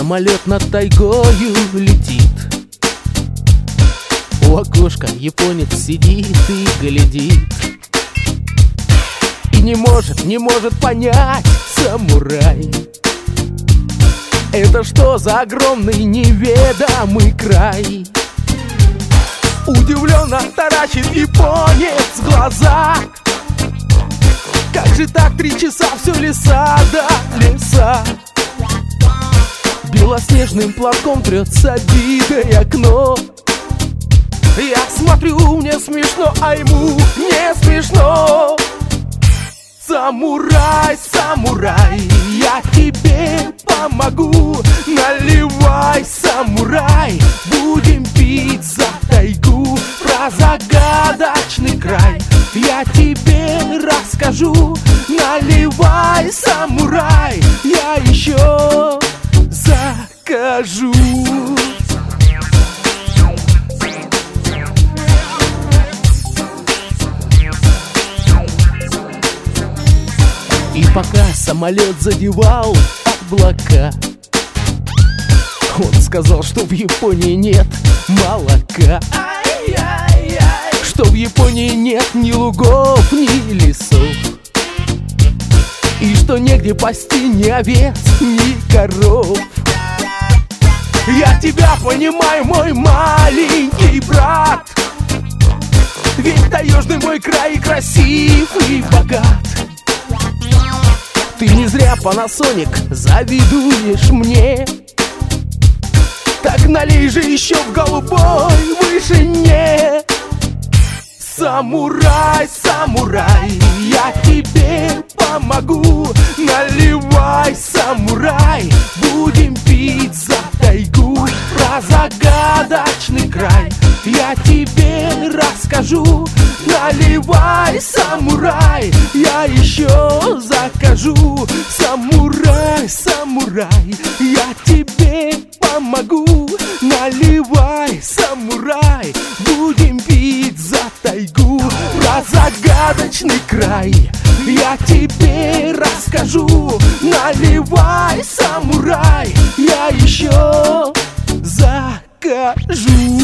самолет над тайгою летит. У окошка японец сидит и глядит. И не может понять самурай, это что за огромный неведомый край. Удивленно таращит японец глаза. Как же так 3 часа все леса да леса? Белоснежным платком трется битое окно. Я смотрю, мне смешно, а ему не смешно. Самурай, самурай, я тебе помогу. Наливай, самурай, будем пить за тайгу. Про загадочный край я тебе расскажу. Наливай, самурай, я еще закажу. И пока самолет задевал облака, он сказал, что в Японии нет молока, что в Японии нет ни лугов, ни лесов, и что негде пасти ни овец, ни коров. Я тебя понимаю, мой маленький брат, ведь таежный мой край красив и богат. Ты не зря, Панасоник, завидуешь мне. Так налей же еще в голубой вышине. Самурай, самурай, я тебе помогу. Наливай, самурай, будем пить за тайгу. Про загадочный край я тебе расскажу. Наливай, самурай, я еще закажу. Самурай, самурай, я тебе помогу. Наливай, самурай, будем пить за тайгу. Про загадочный край я тебе расскажу. Наливай, самурай, я еще закажу.